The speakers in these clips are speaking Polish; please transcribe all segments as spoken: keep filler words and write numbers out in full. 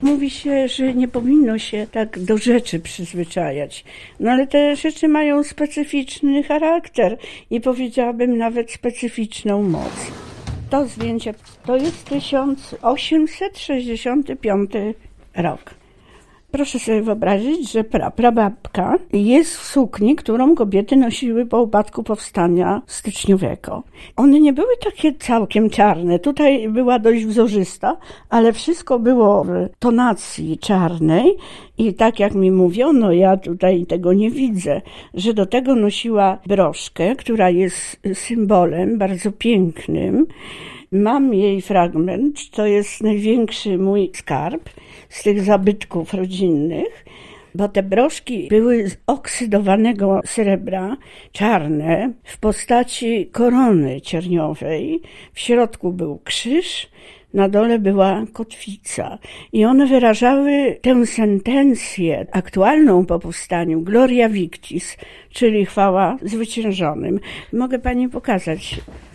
Mówi się, że nie powinno się tak do rzeczy przyzwyczajać, no ale te rzeczy mają specyficzny charakter i powiedziałabym nawet specyficzną moc. To zdjęcie to jest tysiąc osiemset sześćdziesiąty piąty rok. Proszę sobie wyobrazić, że pra, prababka jest w sukni, którą kobiety nosiły po upadku powstania styczniowego. One nie były takie całkiem czarne. Tutaj była dość wzorzysta, ale wszystko było w tonacji czarnej i tak jak mi mówiono, ja tutaj tego nie widzę, że do tego nosiła broszkę, która jest symbolem bardzo pięknym. Mam jej fragment, to jest największy mój skarb z tych zabytków rodzinnych, bo te broszki były z oksydowanego srebra, czarne, w postaci korony cierniowej. W środku był krzyż, na dole była kotwica i one wyrażały tę sentencję aktualną po powstaniu, Gloria Victis, czyli chwała zwyciężonym. Mogę pani pokazać.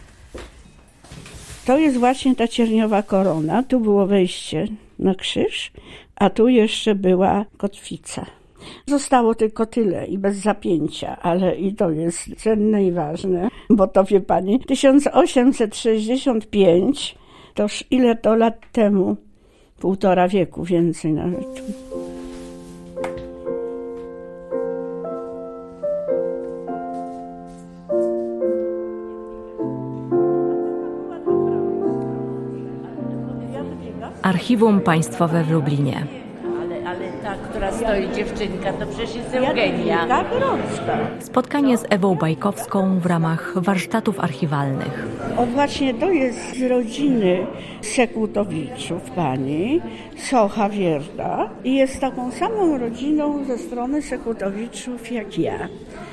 To jest właśnie ta cierniowa korona. Tu było wejście na krzyż, a tu jeszcze była kotwica. Zostało tylko tyle i bez zapięcia, ale i to jest cenne i ważne, bo to wie pani, tysiąc osiemset sześćdziesiąt pięć, toż ile to lat temu? Półtora wieku, więcej nawet. Archiwum Państwowe w Lublinie. Ale, ale ta, która stoi dziewczynka, to przecież jest Eugenia. Tak, Grodzka. Spotkanie z Ewą Bajkowską w ramach warsztatów archiwalnych. O właśnie to jest z rodziny Sekutowiczów pani, Socha Wierda i jest taką samą rodziną ze strony Sekutowiczów jak ja.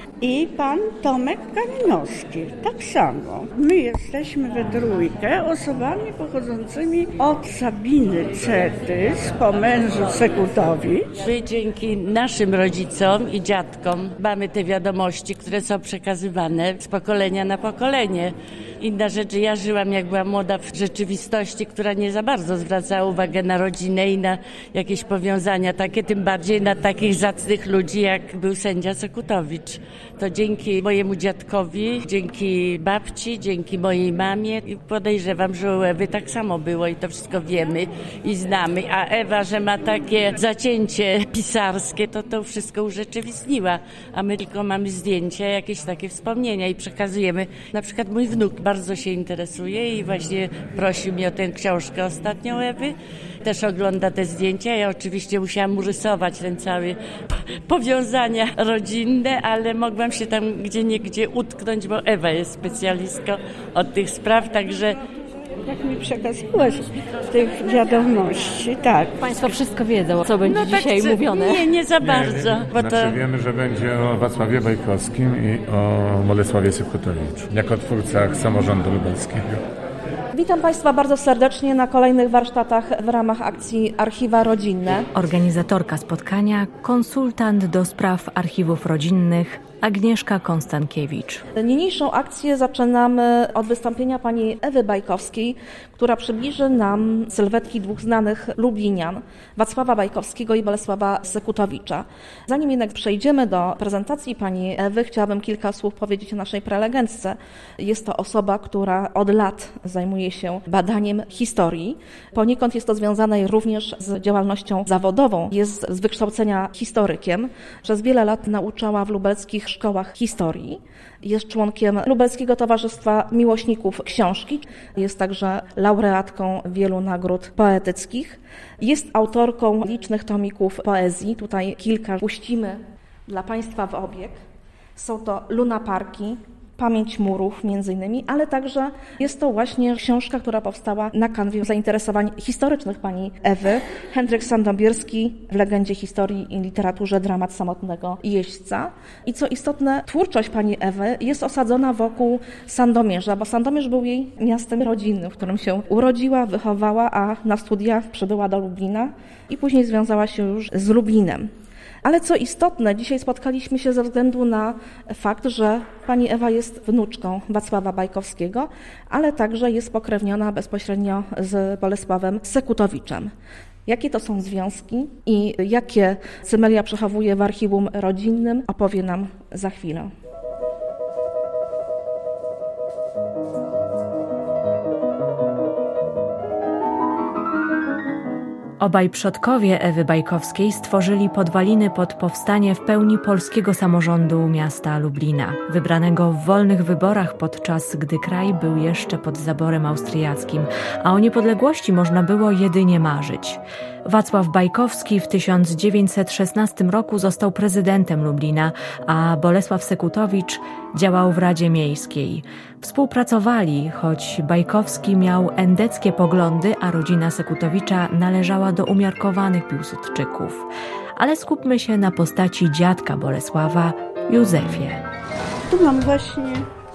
I pan Tomek Kalinowski, tak samo. My jesteśmy we trójkę osobami pochodzącymi od Sabiny Cetys po mężu Sekutowicz. My dzięki naszym rodzicom i dziadkom mamy te wiadomości, które są przekazywane z pokolenia na pokolenie. Inna rzecz, ja żyłam jak byłam młoda w rzeczywistości, która nie za bardzo zwracała uwagę na rodzinę i na jakieś powiązania takie, tym bardziej na takich zacnych ludzi jak był sędzia Sekutowicz. To dzięki mojemu dziadkowi, dzięki babci, dzięki mojej mamie i podejrzewam, że u Ewy tak samo było i to wszystko wiemy i znamy. A Ewa, że ma takie zacięcie pisarskie, to to wszystko urzeczywistniła. A my tylko mamy zdjęcia, jakieś takie wspomnienia i przekazujemy. Na przykład mój wnuk bardzo się interesuje i właśnie prosił mnie o tę książkę ostatnią Ewy. Też ogląda te zdjęcia. Ja oczywiście musiałam mu rysować ten cały powiązania rodzinne, ale mogłam się tam gdzie niegdzie utknąć, bo Ewa jest specjalistką od tych spraw, także jak mi przekazywałaś tych wiadomości, tak. Państwo wszystko wiedzą, co będzie no dzisiaj tak, mówione. Nie, nie za bardzo. Nie, bo znaczy to... wiemy, że będzie o Wacławie Bajkowskim i o Bolesławie Sekutowiczu, jako twórcach samorządu lubelskiego. Witam Państwa bardzo serdecznie na kolejnych warsztatach w ramach akcji Archiwa Rodzinne. Organizatorka spotkania, konsultant do spraw archiwów rodzinnych Agnieszka Konstankiewicz. Niniejszą akcję zaczynamy od wystąpienia pani Ewy Bajkowskiej, która przybliży nam sylwetki dwóch znanych lublinian, Wacława Bajkowskiego i Bolesława Sekutowicza. Zanim jednak przejdziemy do prezentacji pani Ewy, chciałabym kilka słów powiedzieć o naszej prelegentce. Jest to osoba, która od lat zajmuje się badaniem historii. Poniekąd jest to związane również z działalnością zawodową. Jest z wykształcenia historykiem. Przez wiele lat nauczała w lubelskich szkołach historii. Jest członkiem Lubelskiego Towarzystwa Miłośników Książki. Jest także laureatką wielu nagród poetyckich. Jest autorką licznych tomików poezji. Tutaj kilka puścimy dla Państwa w obieg. Są to Lunaparki, Pamięć murów między innymi, ale także jest to właśnie książka, która powstała na kanwie zainteresowań historycznych pani Ewy. Henryk Sandomierski w legendzie historii i literaturze dramat samotnego jeźdźca. I co istotne, twórczość pani Ewy jest osadzona wokół Sandomierza, bo Sandomierz był jej miastem rodzinnym, w którym się urodziła, wychowała, a na studia przybyła do Lublina i później związała się już z Lublinem. Ale co istotne, dzisiaj spotkaliśmy się ze względu na fakt, że pani Ewa jest wnuczką Wacława Bajkowskiego, ale także jest pokrewniona bezpośrednio z Bolesławem Sekutowiczem. Jakie to są związki i jakie Cymelia przechowuje w archiwum rodzinnym, opowie nam za chwilę. Obaj przodkowie Ewy Bajkowskiej stworzyli podwaliny pod powstanie w pełni polskiego samorządu miasta Lublina, wybranego w wolnych wyborach podczas gdy kraj był jeszcze pod zaborem austriackim, a o niepodległości można było jedynie marzyć. Wacław Bajkowski w tysiąc dziewięćset szesnastym roku został prezydentem Lublina, a Bolesław Sekutowicz działał w Radzie Miejskiej. Współpracowali, choć Bajkowski miał endeckie poglądy, a rodzina Sekutowicza należała do umiarkowanych Piłsudczyków. Ale skupmy się na postaci dziadka Bolesława, Józefie. Tu mam właśnie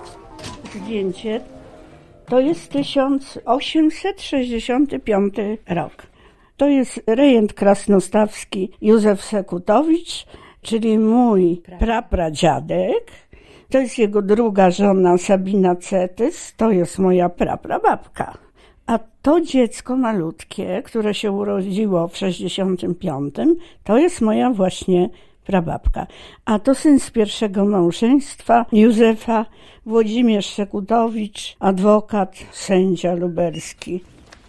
zdjęcie. To jest tysiąc osiemset sześćdziesiąty piąty rok. To jest rejent krasnostawski Józef Sekutowicz, czyli mój prapradziadek. To jest jego druga żona Sabina Cetys, to jest moja praprababka. A to dziecko malutkie, które się urodziło w sześćdziesiątym piątym, to jest moja właśnie prababka. A to syn z pierwszego małżeństwa Józefa, Włodzimierz Sekutowicz, adwokat, sędzia lubelski.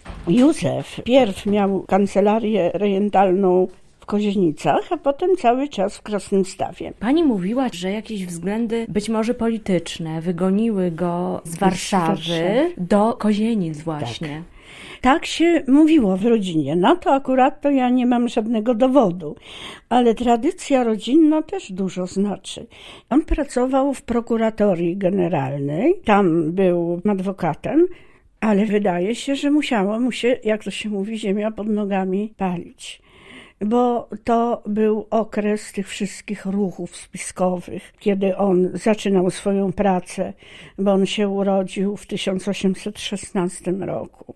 Józef pierw miał kancelarię rejentalną w Kozienicach, a potem cały czas w Krasnymstawie. Pani mówiła, że jakieś względy, być może polityczne, wygoniły go z Warszawy, z Warszawy. do Kozienic właśnie. Tak. Tak się mówiło w rodzinie. Na to akurat to ja nie mam żadnego dowodu, ale tradycja rodzinna też dużo znaczy. On pracował w prokuratorii generalnej, tam był adwokatem, ale wydaje się, że musiało mu się, jak to się mówi, ziemia pod nogami palić. Bo to był okres tych wszystkich ruchów spiskowych, kiedy on zaczynał swoją pracę, bo on się urodził w tysiąc osiemset szesnastym roku.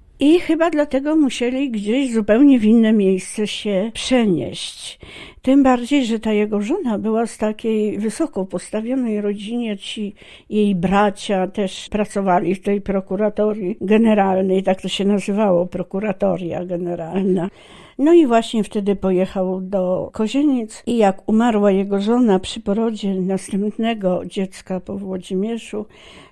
I chyba dlatego musieli gdzieś zupełnie w inne miejsce się przenieść. Tym bardziej, że ta jego żona była z takiej wysoko postawionej rodzinie, ci jej bracia też pracowali w tej prokuratorii generalnej, tak to się nazywało, prokuratoria generalna. No i właśnie wtedy pojechał do Kozienic i jak umarła jego żona przy porodzie następnego dziecka po Włodzimierzu,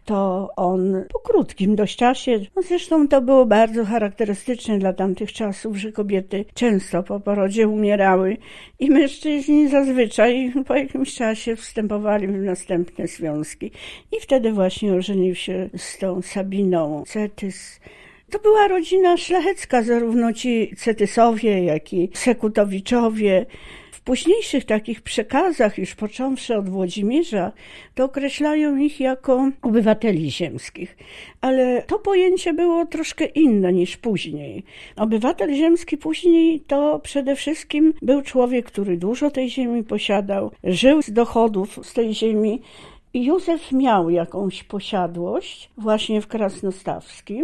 to on po krótkim dość czasie, no zresztą to było bardzo charakterystyczne dla tamtych czasów, że kobiety często po porodzie umierały i mężczyźni zazwyczaj po jakimś czasie wstępowali w następne związki. I wtedy właśnie ożenił się z tą Sabiną Cetys. To była rodzina szlachecka, zarówno ci Cetysowie, jak i Sekutowiczowie. W późniejszych takich przekazach, już począwszy od Włodzimierza, to określają ich jako obywateli ziemskich. Ale to pojęcie było troszkę inne niż później. Obywatel ziemski później to przede wszystkim był człowiek, który dużo tej ziemi posiadał, żył z dochodów z tej ziemi. Józef miał jakąś posiadłość właśnie w Krasnostawskim.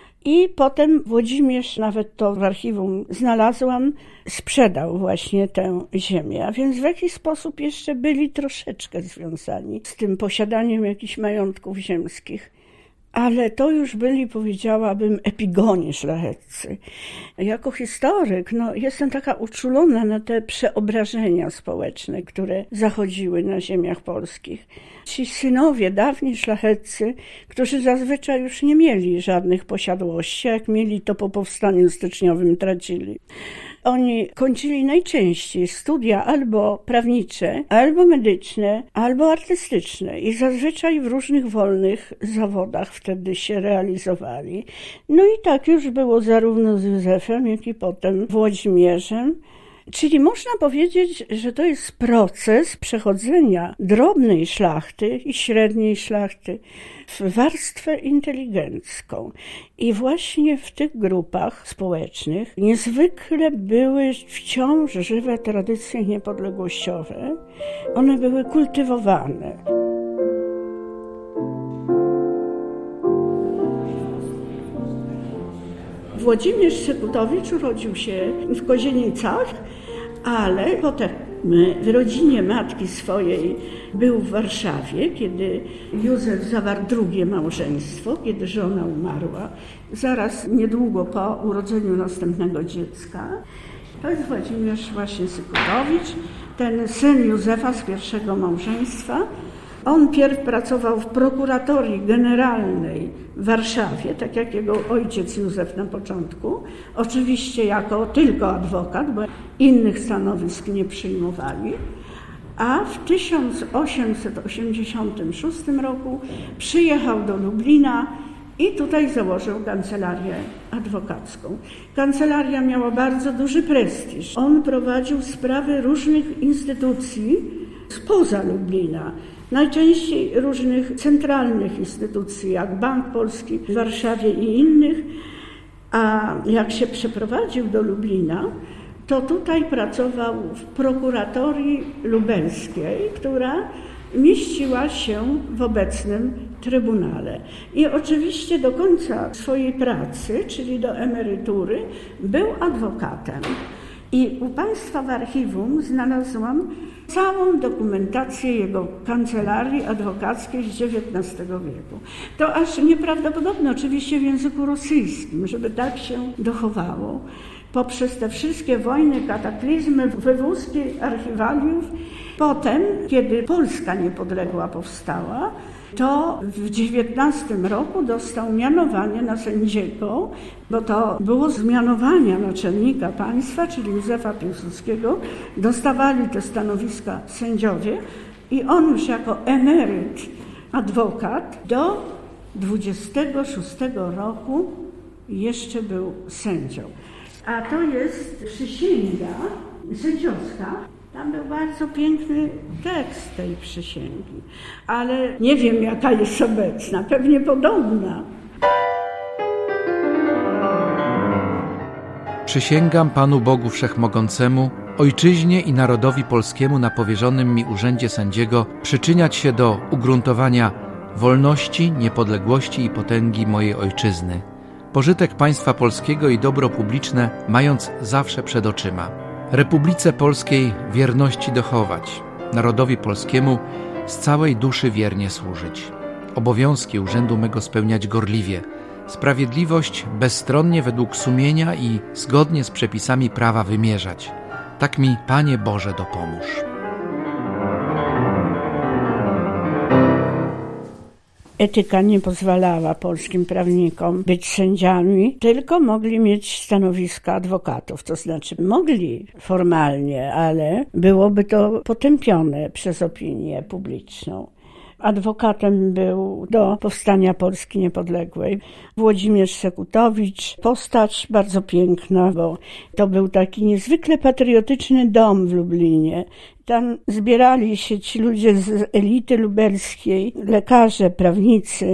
I potem Włodzimierz, nawet to w archiwum znalazłam, sprzedał właśnie tę ziemię. A więc w jakiś sposób jeszcze byli troszeczkę związani z tym posiadaniem jakichś majątków ziemskich. Ale to już byli, powiedziałabym, epigoni szlacheccy. Jako historyk, no, jestem taka uczulona na te przeobrażenia społeczne, które zachodziły na ziemiach polskich. Ci synowie, dawni szlacheccy, którzy zazwyczaj już nie mieli żadnych posiadłości, jak mieli to po powstaniu styczniowym tracili. Oni kończyli najczęściej studia albo prawnicze, albo medyczne, albo artystyczne i zazwyczaj w różnych wolnych zawodach wtedy się realizowali. No i tak już było zarówno z Józefem, jak i potem Włodzimierzem. Czyli można powiedzieć, że to jest proces przechodzenia drobnej szlachty i średniej szlachty w warstwę inteligencką. I właśnie w tych grupach społecznych niezwykle były wciąż żywe tradycje niepodległościowe. One były kultywowane. Włodzimierz Sekutowicz urodził się w Kozienicach, ale potem W rodzinie matki swojej był w Warszawie, kiedy Józef zawarł drugie małżeństwo, kiedy żona umarła, zaraz niedługo po urodzeniu następnego dziecka. To jest Włodzimierz właśnie Sykutowicz, ten syn Józefa z pierwszego małżeństwa. On pierw pracował w prokuratorii generalnej w Warszawie, tak jak jego ojciec Józef na początku, oczywiście jako tylko adwokat, bo innych stanowisk nie przyjmowali, a w tysiąc osiemset osiemdziesiątym szóstym roku przyjechał do Lublina i tutaj założył kancelarię adwokacką. Kancelaria miała bardzo duży prestiż. On prowadził sprawy różnych instytucji spoza Lublina, najczęściej różnych centralnych instytucji, jak Bank Polski w Warszawie i innych. A jak się przeprowadził do Lublina, to tutaj pracował w prokuratorii lubelskiej, która mieściła się w obecnym Trybunale. I oczywiście do końca swojej pracy, czyli do emerytury, był adwokatem. I u Państwa w archiwum znalazłam całą dokumentację jego kancelarii adwokackiej z dziewiętnastego wieku. To aż nieprawdopodobne, oczywiście w języku rosyjskim, żeby tak się dochowało. Poprzez te wszystkie wojny, kataklizmy, wywózki archiwaliów. Potem, kiedy Polska niepodległa powstała, to w dziewiętnastym roku dostał mianowanie na sędziego, bo to było z mianowania naczelnika państwa, czyli Józefa Piłsudskiego. Dostawali te stanowiska sędziowie i on już jako emeryt, adwokat do dwudziestego szóstego roku jeszcze był sędzią. A to jest przysięga sędziowska. Tam był bardzo piękny tekst tej przysięgi, ale nie wiem, jaka jest obecna, pewnie podobna. Przysięgam Panu Bogu Wszechmogącemu, Ojczyźnie i narodowi polskiemu na powierzonym mi urzędzie sędziego przyczyniać się do ugruntowania wolności, niepodległości i potęgi mojej ojczyzny, pożytek państwa polskiego i dobro publiczne mając zawsze przed oczyma. Republice Polskiej wierności dochować, narodowi polskiemu z całej duszy wiernie służyć. Obowiązki urzędu mego spełniać gorliwie, sprawiedliwość bezstronnie według sumienia i zgodnie z przepisami prawa wymierzać. Tak mi, Panie Boże, dopomóż. Etyka nie pozwalała polskim prawnikom być sędziami, tylko mogli mieć stanowiska adwokatów, to znaczy mogli formalnie, ale byłoby to potępione przez opinię publiczną. Adwokatem był do powstania Polski niepodległej Włodzimierz Sykutowicz, postać bardzo piękna, bo to był taki niezwykle patriotyczny dom w Lublinie. Tam zbierali się ci ludzie z elity lubelskiej, lekarze, prawnicy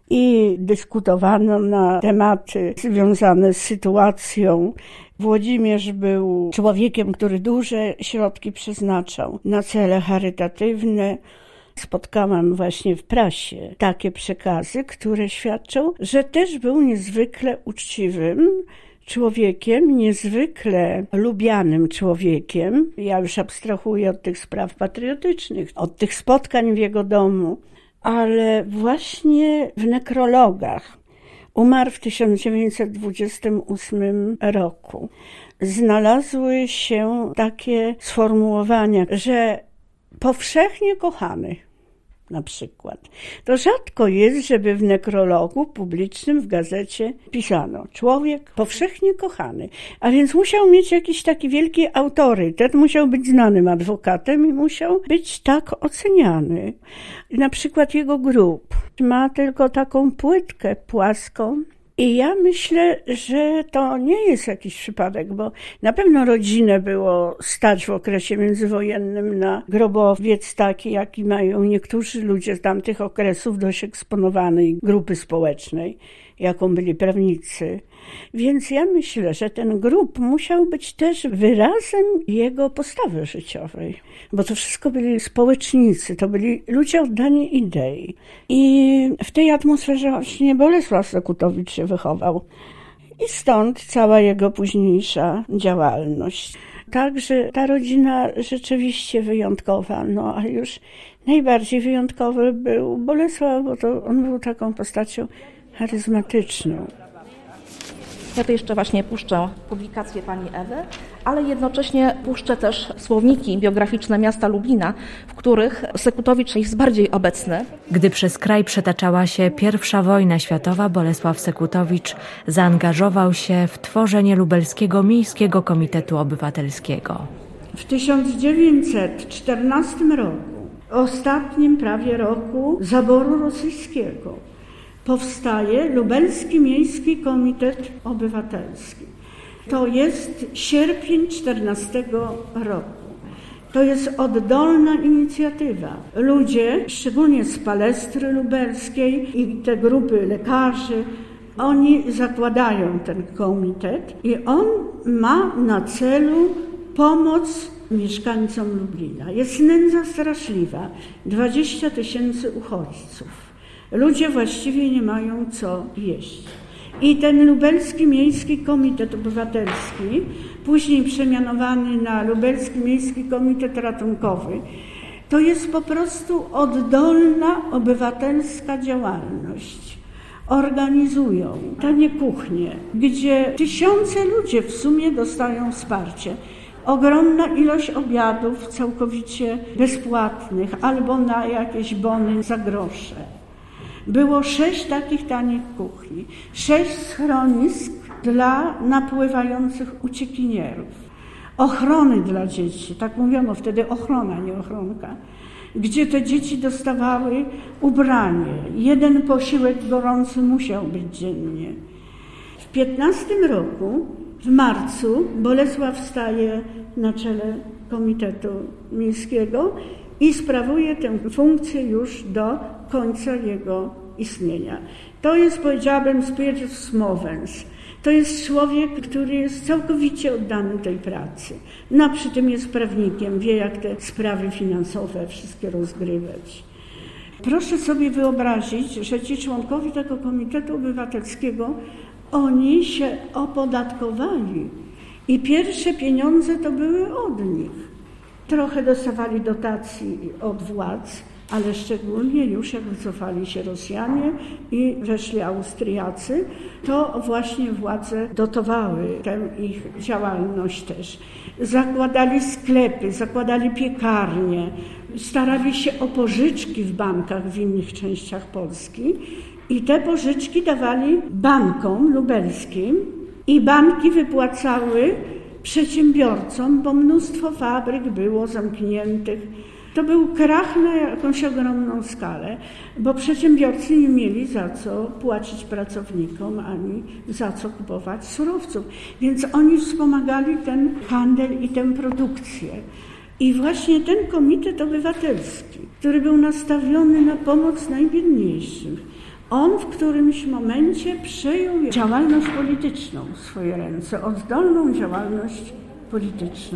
i dyskutowano na tematy związane z sytuacją. Włodzimierz był człowiekiem, który duże środki przeznaczał na cele charytatywne. Spotkałam właśnie w prasie takie przekazy, które świadczą, że też był niezwykle uczciwym człowiekiem, niezwykle lubianym człowiekiem. Ja już abstrahuję od tych spraw patriotycznych, od tych spotkań w jego domu, ale właśnie w nekrologach umarł w tysiąc dziewięćset dwudziestym ósmym roku. Znalazły się takie sformułowania, że powszechnie kochany, na przykład. To rzadko jest, żeby w nekrologu publicznym w gazecie pisano człowiek powszechnie kochany, a więc musiał mieć jakiś taki wielki autorytet, musiał być znanym adwokatem i musiał być tak oceniany. Na przykład jego grób ma tylko taką płytkę płaską. I ja myślę, że to nie jest jakiś przypadek, bo na pewno rodzinę było stać w okresie międzywojennym na grobowiec taki, jaki mają niektórzy ludzie z tamtych okresów, dość eksponowanej grupy społecznej, jaką byli prawnicy. Więc ja myślę, że ten grób musiał być też wyrazem jego postawy życiowej, bo to wszystko byli społecznicy, to byli ludzie oddani idei. I w tej atmosferze właśnie Bolesław Sykutowicz się wychował. I stąd cała jego późniejsza działalność. Także ta rodzina rzeczywiście wyjątkowa, no a już najbardziej wyjątkowy był Bolesław, bo to on był taką postacią charyzmatyczną. Ja tu jeszcze właśnie puszczę publikację pani Ewy, ale jednocześnie puszczę też słowniki biograficzne miasta Lublina, w których Sekutowicz jest bardziej obecny. Gdy przez kraj przetaczała się pierwsza wojna światowa, Bolesław Sekutowicz zaangażował się w tworzenie Lubelskiego Miejskiego Komitetu Obywatelskiego. W tysiąc dziewięćset czternastym roku, ostatnim prawie roku zaboru rosyjskiego, powstaje Lubelski Miejski Komitet Obywatelski. To jest sierpień czternastego roku. To jest oddolna inicjatywa. Ludzie, szczególnie z Palestry lubelskiej i te grupy lekarzy, oni zakładają ten komitet i on ma na celu pomoc mieszkańcom Lublina. Jest nędza straszliwa, dwadzieścia tysięcy uchodźców. Ludzie właściwie nie mają co jeść. I ten Lubelski Miejski Komitet Obywatelski, później przemianowany na Lubelski Miejski Komitet Ratunkowy, to jest po prostu oddolna, obywatelska działalność. Organizują tanie kuchnie, gdzie tysiące ludzi w sumie dostają wsparcie. Ogromna ilość obiadów całkowicie bezpłatnych albo na jakieś bony za grosze. Było sześć takich tanich kuchni, sześć schronisk dla napływających uciekinierów, ochrony dla dzieci, tak mówiono wtedy ochrona, nie ochronka, gdzie te dzieci dostawały ubranie. Jeden posiłek gorący musiał być dziennie. W piętnastym roku, w marcu, Bolesław staje na czele Komitetu Miejskiego i sprawuje tę funkcję już do końca jego istnienia. To jest, powiedziałabym, Spiritus Movens. To jest człowiek, który jest całkowicie oddany tej pracy. No, przy tym jest prawnikiem, wie, jak te sprawy finansowe wszystkie rozgrywać. Proszę sobie wyobrazić, że ci członkowie tego Komitetu Obywatelskiego, oni się opodatkowali i pierwsze pieniądze to były od nich. Trochę dostawali dotacji od władz, ale szczególnie już jak wycofali się Rosjanie i weszli Austriacy, to właśnie władze dotowały tę ich działalność też. Zakładali sklepy, zakładali piekarnie, starali się o pożyczki w bankach w innych częściach Polski i te pożyczki dawali bankom lubelskim i banki wypłacały przedsiębiorcom, bo mnóstwo fabryk było zamkniętych. To był krach na jakąś ogromną skalę, bo przedsiębiorcy nie mieli za co płacić pracownikom, ani za co kupować surowców. Więc oni wspomagali ten handel i tę produkcję. I właśnie ten Komitet Obywatelski, który był nastawiony na pomoc najbiedniejszym, on w którymś momencie przejął działalność polityczną w swoje ręce, oddolną działalność polityczną.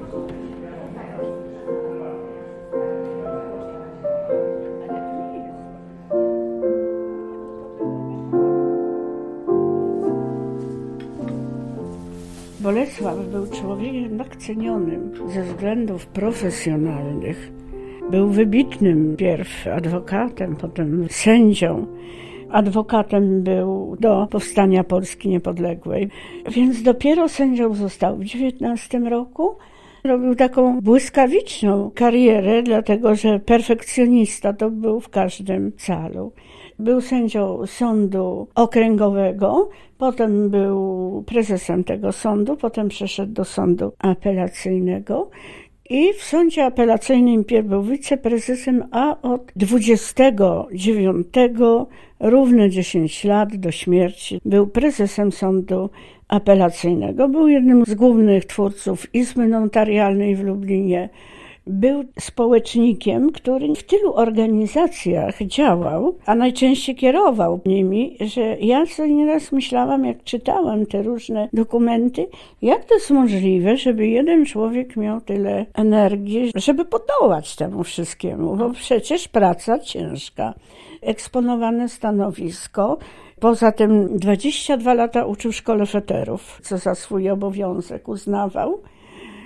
Bolesław był człowiekiem tak cenionym ze względów profesjonalnych. Był wybitnym pierw adwokatem, potem sędzią. Adwokatem był do powstania Polski Niepodległej, więc dopiero sędzią został w dziewiętnastym roku. Robił taką błyskawiczną karierę, dlatego że perfekcjonista to był w każdym calu. Był sędzią sądu okręgowego, potem był prezesem tego sądu, potem przeszedł do sądu apelacyjnego. I w sądzie apelacyjnym pierw był wiceprezesem, a od dwudziestego dziewiątego, równe dziesięć lat do śmierci, był prezesem sądu apelacyjnego. Był jednym z głównych twórców Izby Notarialnej w Lublinie. Był społecznikiem, który w tylu organizacjach działał, a najczęściej kierował nimi, że ja sobie nieraz myślałam, jak czytałam te różne dokumenty, jak to jest możliwe, żeby jeden człowiek miał tyle energii, żeby podołać temu wszystkiemu, bo przecież praca ciężka, eksponowane stanowisko. Poza tym dwadzieścia dwa lata uczył w szkole feterów, co za swój obowiązek uznawał.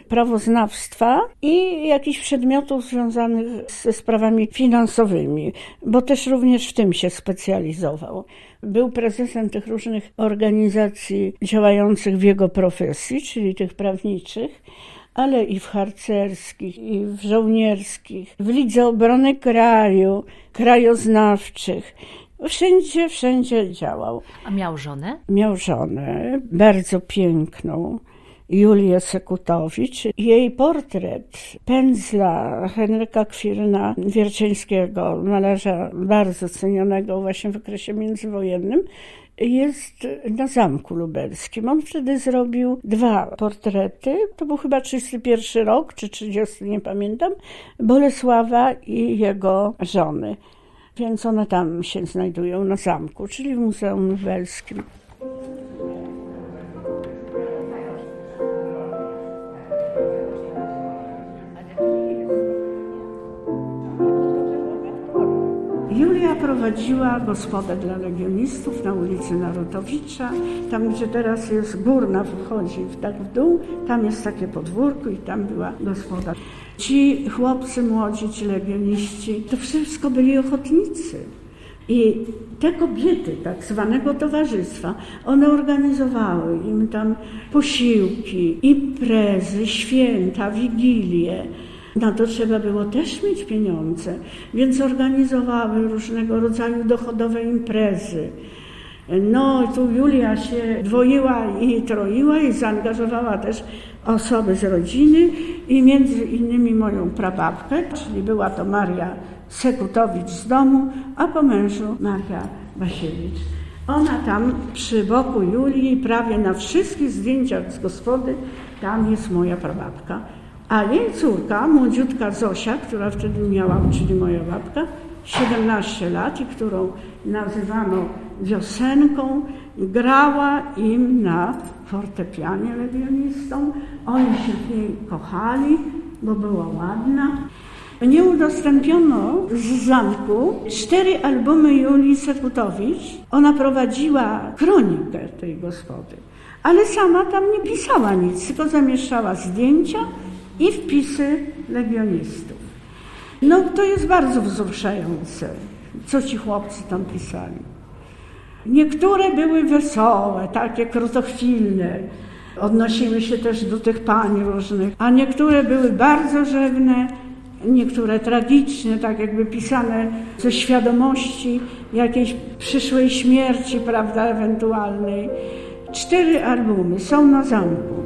prawoznawstwa i jakichś przedmiotów związanych ze sprawami finansowymi, bo też również w tym się specjalizował. Był prezesem tych różnych organizacji działających w jego profesji, czyli tych prawniczych, ale i w harcerskich, i w żołnierskich, w Lidze Obrony Kraju, krajoznawczych. Wszędzie, wszędzie działał. A miał żonę? Miał żonę, bardzo piękną, Julię Sekutowicz. Jej portret pędzla Henryka Kwirna-Wiercińskiego, malarza bardzo cenionego właśnie w okresie międzywojennym, jest na Zamku Lubelskim. On wtedy zrobił dwa portrety, to był chyba trzydziesty pierwszy rok, czy trzydziesty, nie pamiętam, Bolesława i jego żony. Więc one tam się znajdują na zamku, czyli w Muzeum Lubelskim. Julia prowadziła gospodę dla legionistów na ulicy Narutowicza. Tam, gdzie teraz jest Górna, wchodzi tak w dół, tam jest takie podwórko i tam była gospoda. Ci chłopcy młodzi, ci legioniści, to wszystko byli ochotnicy. I te kobiety tak zwanego towarzystwa, one organizowały im tam posiłki, imprezy, święta, wigilie. Na to trzeba było też mieć pieniądze, więc organizowały różnego rodzaju dochodowe imprezy. No tu Julia się dwoiła i troiła i zaangażowała też osoby z rodziny i między innymi moją prababkę, czyli była to Maria Sekutowicz z domu, a po mężu Maria Wasiewicz. Ona tam przy boku Julii, prawie na wszystkich zdjęciach z gospody, tam jest moja prababka. A jej córka, młodziutka Zosia, która wtedy miała, czyli moja babka, siedemnaście lat i którą nazywano Wiosenką, grała im na fortepianie legionistom. Oni się w niej kochali, bo była ładna. Nie udostępniono z zamku cztery albumy Julii Sekutowicz. Ona prowadziła kronikę tej gospody, ale sama tam nie pisała nic, tylko zamieszczała zdjęcia i wpisy legionistów. No to jest bardzo wzruszające, co ci chłopcy tam pisali. Niektóre były wesołe, takie krotochwilne, odnosiły się też do tych pań różnych, a niektóre były bardzo rzewne, niektóre tragiczne, tak jakby pisane ze świadomości jakiejś przyszłej śmierci, prawda, ewentualnej. Cztery albumy są na zamku.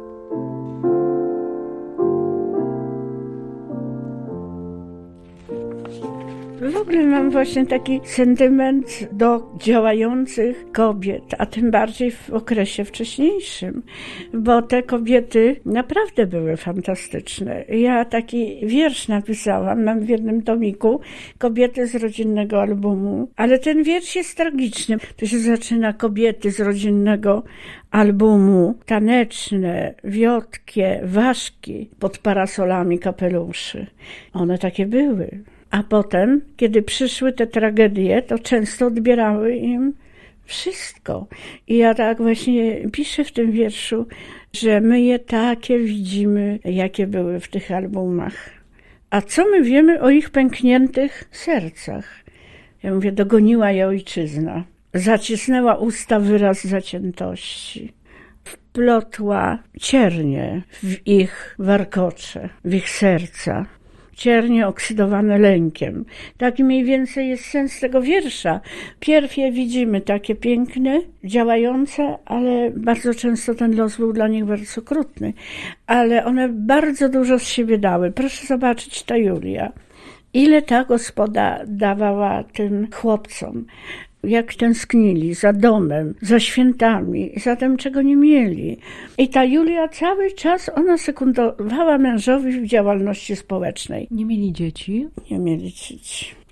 W ogóle mam właśnie taki sentyment do działających kobiet, a tym bardziej w okresie wcześniejszym, bo te kobiety naprawdę były fantastyczne. Ja taki wiersz napisałam, mam w jednym tomiku, Kobiety z rodzinnego albumu, ale ten wiersz jest tragiczny. To się zaczyna Kobiety z rodzinnego albumu, taneczne, wiotkie, ważki pod parasolami kapeluszy. One takie były. A potem, kiedy przyszły te tragedie, to często odbierały im wszystko. I ja tak właśnie piszę w tym wierszu, że my je takie widzimy, jakie były w tych albumach. A co my wiemy o ich pękniętych sercach? Ja mówię, dogoniła je ojczyzna. Zacisnęła usta wyraz zaciętości. Wplotła ciernie w ich warkocze, w ich serca. Ciernie oksydowane lękiem. Taki mniej więcej jest sens tego wiersza. Pierw je widzimy takie piękne, działające, ale bardzo często ten los był dla nich bardzo okrutny. Ale one bardzo dużo z siebie dały. Proszę zobaczyć, ta Julia. Ile ta gospoda dawała tym chłopcom. Jak tęsknili za domem, za świętami, za tym, czego nie mieli. I ta Julia cały czas, ona sekundowała mężowi w działalności społecznej. Nie mieli dzieci? Nie mieli dzieci.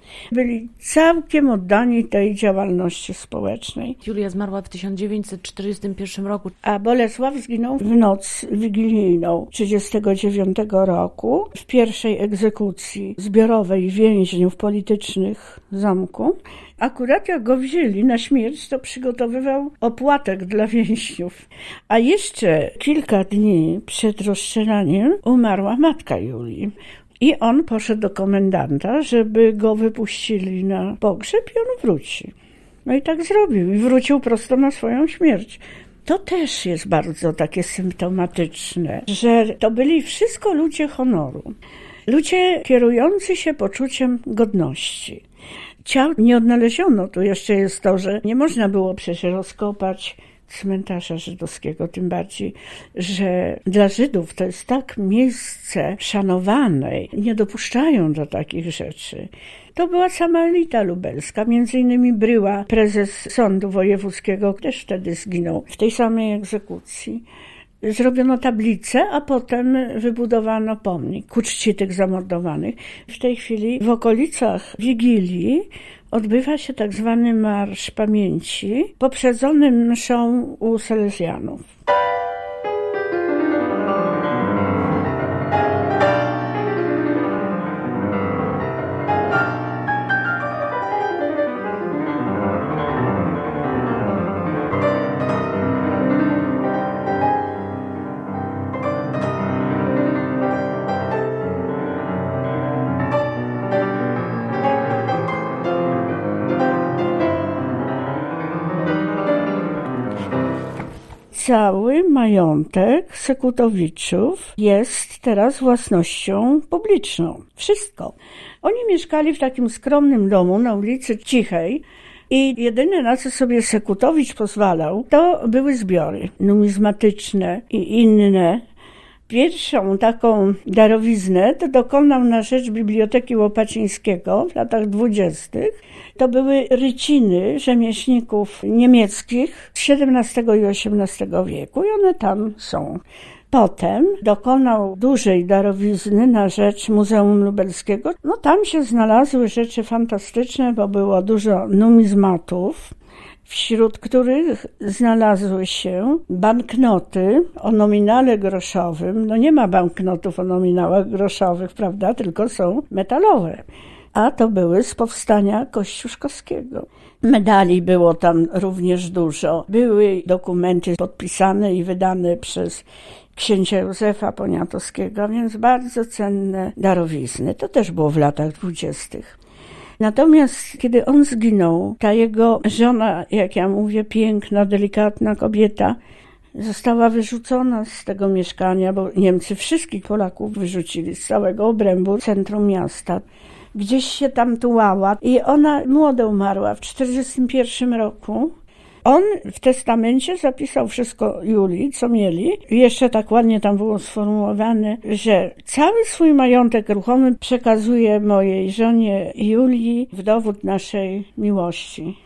Byli całkiem oddani tej działalności społecznej. Julia zmarła w tysiąc dziewięćset czterdziestym pierwszym roku. A Bolesław zginął w noc wigilijną trzydziestego dziewiątego roku w pierwszej egzekucji zbiorowej więźniów politycznych w zamku. Akurat jak go wzięli na śmierć, to przygotowywał opłatek dla więźniów. A jeszcze kilka dni przed rozstrzelaniem umarła matka Julii. I on poszedł do komendanta, żeby go wypuścili na pogrzeb i on wróci. No i tak zrobił i wrócił prosto na swoją śmierć. To też jest bardzo takie symptomatyczne, że to byli wszystko ludzie honoru. Ludzie kierujący się poczuciem godności. Ciał nie odnaleziono. Tu jeszcze jest to, że nie można było przecież rozkopać cmentarza żydowskiego, tym bardziej, że dla Żydów to jest tak miejsce szanowane, nie dopuszczają do takich rzeczy. To była sama elita lubelska, między innymi Bryła, prezes sądu wojewódzkiego, też wtedy zginął w tej samej egzekucji. Zrobiono tablicę, a potem wybudowano pomnik ku czci tych zamordowanych. W tej chwili w okolicach Wigilii odbywa się tak zwany Marsz Pamięci, poprzedzony mszą u Salezjanów. Cały majątek Sekutowiczów jest teraz własnością publiczną. Wszystko. Oni mieszkali w takim skromnym domu na ulicy Cichej i jedyne, na co sobie Sekutowicz pozwalał, to były zbiory numizmatyczne i inne. Pierwszą taką darowiznę to dokonał na rzecz Biblioteki Łopacińskiego w latach dwudziestych. To były ryciny rzemieślników niemieckich z siedemnastego i osiemnastego wieku i one tam są. Potem dokonał dużej darowizny na rzecz Muzeum Lubelskiego. No tam się znalazły rzeczy fantastyczne, bo było dużo numizmatów, wśród których znalazły się banknoty o nominale groszowym. No nie ma banknotów o nominałach groszowych, prawda, tylko są metalowe. A to były z powstania kościuszkowskiego. Medali było tam również dużo. Były dokumenty podpisane i wydane przez księcia Józefa Poniatowskiego, więc bardzo cenne darowizny. To też było w latach dwudziestych. Natomiast kiedy on zginął, ta jego żona, jak ja mówię, piękna, delikatna kobieta, została wyrzucona z tego mieszkania, bo Niemcy wszystkich Polaków wyrzucili z całego obrębu centrum miasta. Gdzieś się tam tułała i ona młodo umarła w czterdziestym pierwszym roku. On w testamencie zapisał wszystko Julii, co mieli. I jeszcze tak ładnie tam było sformułowane, że cały swój majątek ruchomy przekazuje mojej żonie Julii w dowód naszej miłości.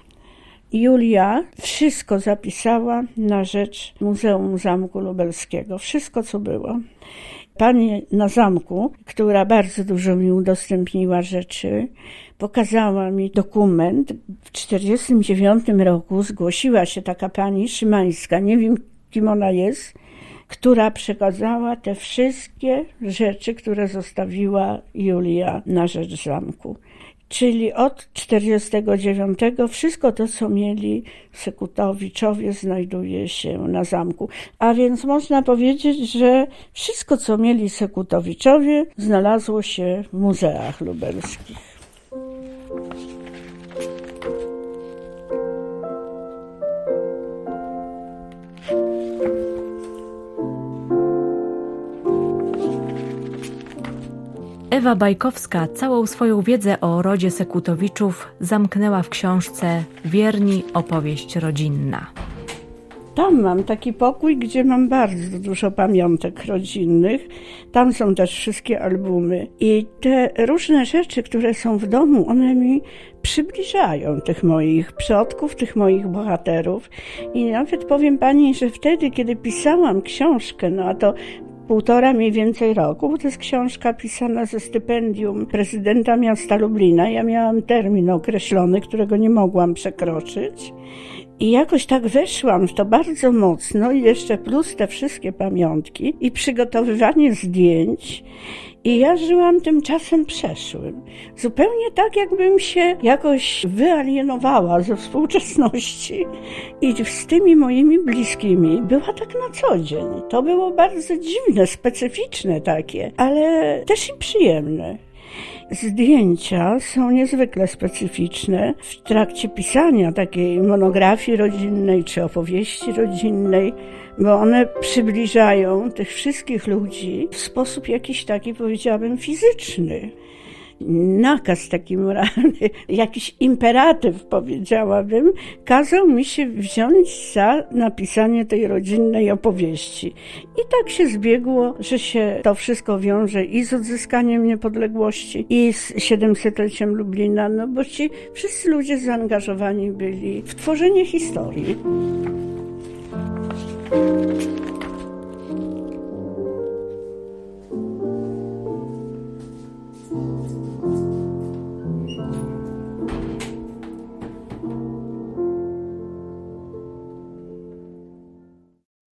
Julia wszystko zapisała na rzecz Muzeum Zamku Lubelskiego. Wszystko, co było. Pani na zamku, która bardzo dużo mi udostępniła rzeczy, pokazała mi dokument. W czterdziestym dziewiątym roku zgłosiła się taka pani Szymańska, nie wiem kim ona jest, która przekazała te wszystkie rzeczy, które zostawiła Julia na rzecz zamku. Czyli od czterdziestego dziewiątego wszystko to, co mieli Sekutowiczowie, znajduje się na zamku. A więc można powiedzieć, że wszystko, co mieli Sekutowiczowie, znalazło się w muzeach lubelskich. Ewa Bajkowska całą swoją wiedzę o rodzie Sekutowiczów zamknęła w książce Wierni – opowieść rodzinna. Tam mam taki pokój, gdzie mam bardzo dużo pamiątek rodzinnych. Tam są też wszystkie albumy. I te różne rzeczy, które są w domu, one mi przybliżają tych moich przodków, tych moich bohaterów. I nawet powiem pani, że wtedy, kiedy pisałam książkę, no a to półtora mniej więcej roku, bo to jest książka pisana ze stypendium prezydenta miasta Lublina. Ja miałam termin określony, którego nie mogłam przekroczyć. I jakoś tak weszłam w to bardzo mocno i jeszcze plus te wszystkie pamiątki i przygotowywanie zdjęć. I ja żyłam tym czasem przeszłym. Zupełnie tak, jakbym się jakoś wyalienowała ze współczesności i z tymi moimi bliskimi była tak na co dzień. To było bardzo dziwne, specyficzne takie, ale też i przyjemne. Zdjęcia są niezwykle specyficzne. W trakcie pisania takiej monografii rodzinnej czy opowieści rodzinnej, bo one przybliżają tych wszystkich ludzi w sposób jakiś taki, powiedziałabym, fizyczny. Nakaz taki moralny, jakiś imperatyw, powiedziałabym, kazał mi się wziąć za napisanie tej rodzinnej opowieści. I tak się zbiegło, że się to wszystko wiąże i z odzyskaniem niepodległości, i z siedemsetleciem Lublina, no bo ci wszyscy ludzie zaangażowani byli w tworzenie historii.